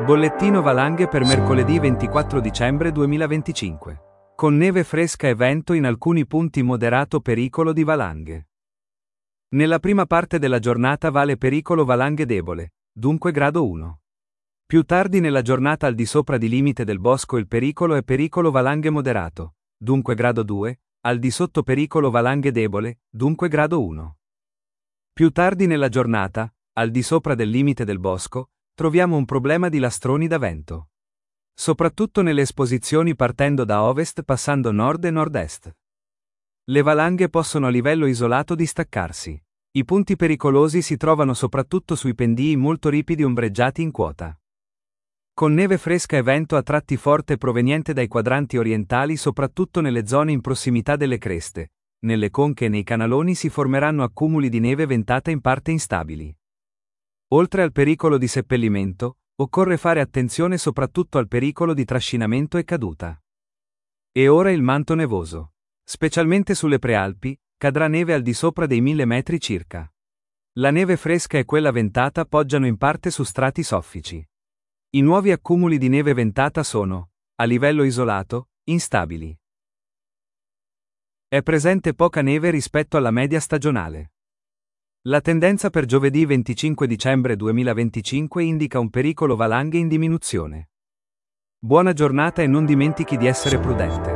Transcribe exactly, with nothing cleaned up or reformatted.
Bollettino valanghe per mercoledì ventiquattro dicembre duemilaventicinque. Con neve fresca e vento in alcuni punti moderato pericolo di valanghe. Nella prima parte della giornata vale pericolo valanghe debole, dunque grado uno. Più tardi nella giornata al di sopra di limite del bosco il pericolo è pericolo valanghe moderato, dunque grado due, al di sotto pericolo valanghe debole, dunque grado uno. Più tardi nella giornata, al di sopra del limite del bosco, troviamo un problema di lastroni da vento. Soprattutto nelle esposizioni partendo da ovest passando nord e nord-est. Le valanghe possono a livello isolato distaccarsi. I punti pericolosi si trovano soprattutto sui pendii molto ripidi ombreggiati in quota. Con neve fresca e vento a tratti forte proveniente dai quadranti orientali soprattutto nelle zone in prossimità delle creste, nelle conche e nei canaloni si formeranno accumuli di neve ventata in parte instabili. Oltre al pericolo di seppellimento, occorre fare attenzione soprattutto al pericolo di trascinamento e caduta. E ora il manto nevoso. Specialmente sulle prealpi, cadrà neve al di sopra dei mille metri circa. La neve fresca e quella ventata poggiano in parte su strati soffici. I nuovi accumuli di neve ventata sono, a livello isolato, instabili. È presente poca neve rispetto alla media stagionale. La tendenza per giovedì venticinque dicembre duemilaventicinque indica un pericolo valanghe in diminuzione. Buona giornata e non dimentichi di essere prudente.